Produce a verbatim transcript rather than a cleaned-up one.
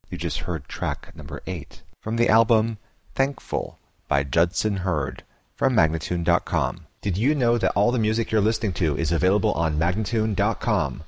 You just heard track number eight from the album Thankful by Judson Hurd from Magnatune dot com. Did you know that all the music you're listening to is available on Magnatune dot com?